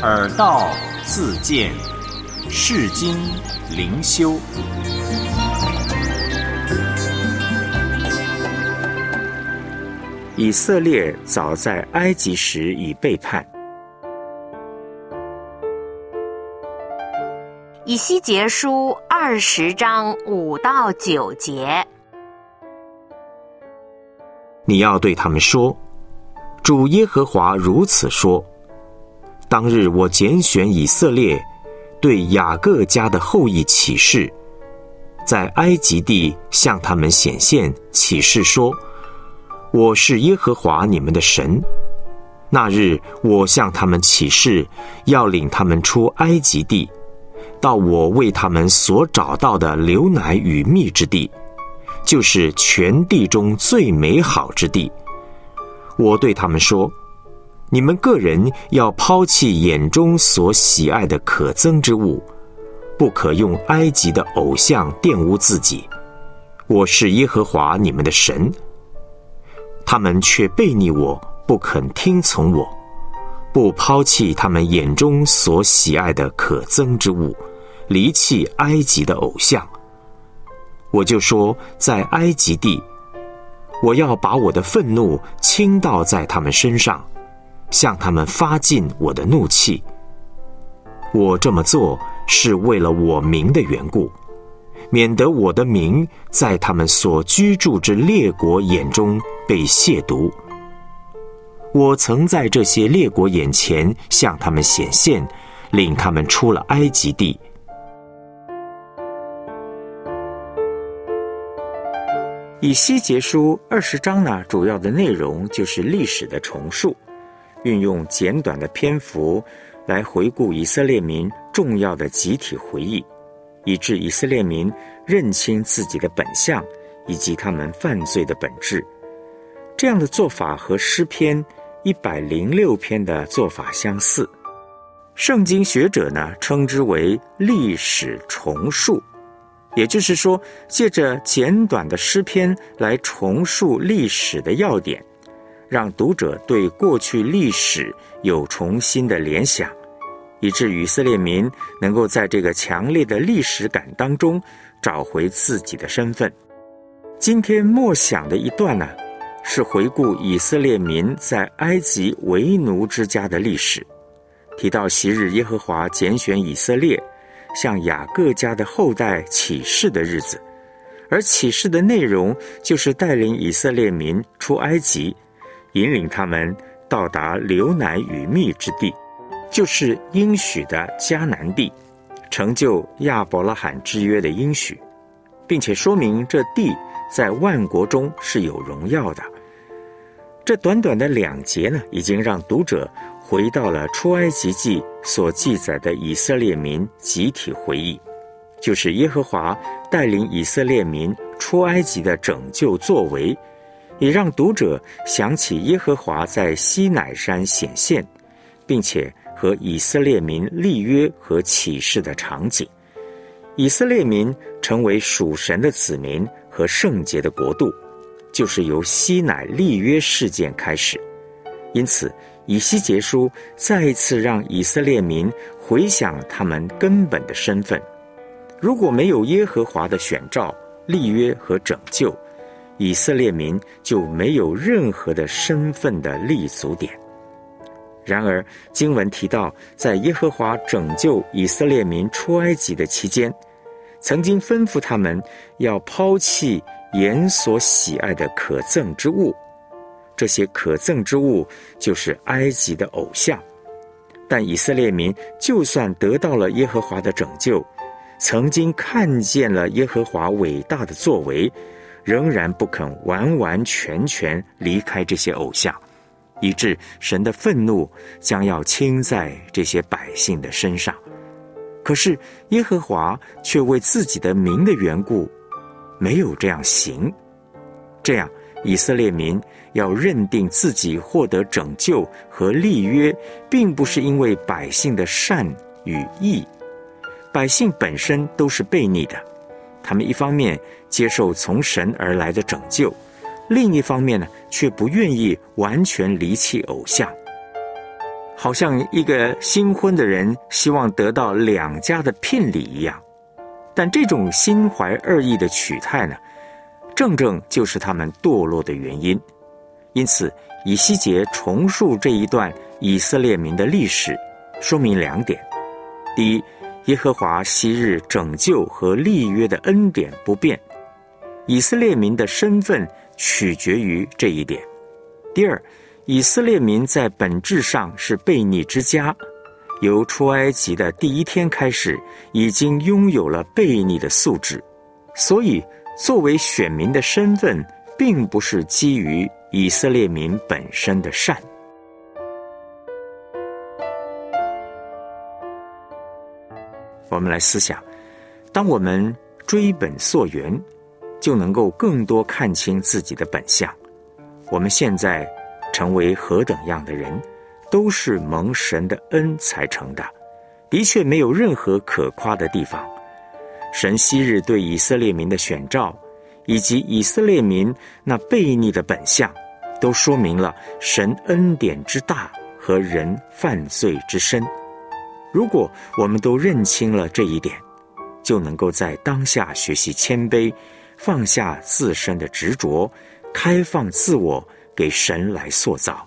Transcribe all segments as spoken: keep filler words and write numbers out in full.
耳道自见，世经灵修。 以色列早在埃及时已背叛。 以西结书二十章五到九节。 你要对他们说，主耶和华如此说：当日我拣选以色列，对雅各家的后裔起誓，在埃及地向他们显现，起誓说：我是耶和华你们的神。那日我向他们起誓，要领他们出埃及地，到我为他们所找到的流奶与蜜之地，就是全地中最美好之地。我对他们说，你们个人要抛弃眼中所喜爱的可憎之物，不可用埃及的偶像玷污自己。我是耶和华你们的神。他们却悖逆我，不肯听从我，不抛弃他们眼中所喜爱的可憎之物，离弃埃及的偶像。我就说，在埃及地，我要把我的愤怒倾倒在他们身上，向他们发尽我的怒气。我这么做是为了我名的缘故，免得我的名在他们所居住之列国眼中被亵渎。我曾在这些列国眼前向他们显现，领他们出了埃及地。以西结书二十章呢，主要的内容就是历史的重述，运用简短的篇幅来回顾以色列民重要的集体回忆，以致以色列民认清自己的本相以及他们犯罪的本质。这样的做法和诗篇一百零六篇的做法相似。圣经学者呢称之为历史重述，也就是说，借着简短的诗篇来重述历史的要点，让读者对过去历史有重新的联想，以致以色列民能够在这个强烈的历史感当中找回自己的身份。今天默想的一段呢，是回顾以色列民在埃及为奴之家的历史，提到昔日耶和华拣选以色列，向雅各家的后代起誓的日子，而起誓的内容就是带领以色列民出埃及，引领他们到达流奶与蜜之地，就是应许的迦南地，成就亚伯拉罕之约的应许，并且说明这地在万国中是有荣耀的。这短短的两节呢，已经让读者回到了出埃及记所记载的以色列民集体回忆，就是耶和华带领以色列民出埃及的拯救作为，也让读者想起耶和华在西乃山显现，并且和以色列民立约和起誓的场景。以色列民成为属神的子民和圣洁的国度，就是由西乃立约事件开始。因此以西结书再一次让以色列民回想他们根本的身份。如果没有耶和华的选召、立约和拯救，以色列民就没有任何的身份的立足点。然而经文提到，在耶和华拯救以色列民出埃及的期间，曾经吩咐他们要抛弃眼所喜爱的可憎之物，这些可憎之物就是埃及的偶像。但以色列民就算得到了耶和华的拯救，曾经看见了耶和华伟大的作为，仍然不肯完完全全离开这些偶像，以致神的愤怒将要倾在这些百姓的身上。可是耶和华却为自己的名的缘故没有这样行。这样以色列民要认定自己获得拯救和立约，并不是因为百姓的善与义。百姓本身都是悖逆的，他们一方面接受从神而来的拯救，另一方面呢，却不愿意完全离弃偶像。 好像一个新婚的人希望得到两家的聘礼一样。但这种心怀二意的取态呢，正正就是他们堕落的原因。因此以西结重述这一段以色列民的历史，说明两点：第一，耶和华昔日拯救和立约的恩典不变，以色列民的身份取决于这一点；第二，以色列民在本质上是悖逆之家，由出埃及的第一天开始，已经拥有了悖逆的素质，所以作为选民的身份并不是基于以色列民本身的善。我们来思想，当我们追本溯源，就能够更多看清自己的本相。我们现在成为何等样的人，都是蒙神的恩才成的，的确没有任何可夸的地方。神昔日对以色列民的选召，以及以色列民那悖逆的本相，都说明了神恩典之大和人犯罪之深。如果我们都认清了这一点，就能够在当下学习谦卑，放下自身的执着，开放自我，给神来塑造。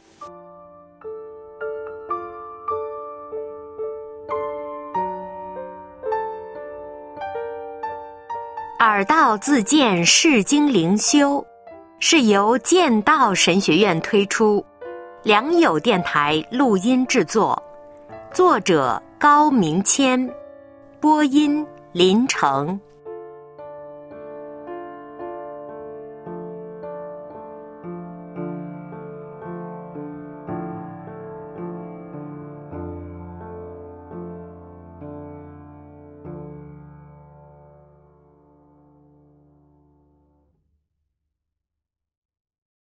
耳道自荐释经灵修是由剑道神学院推出，良友电台录音制作，作者高明谦，播音林成。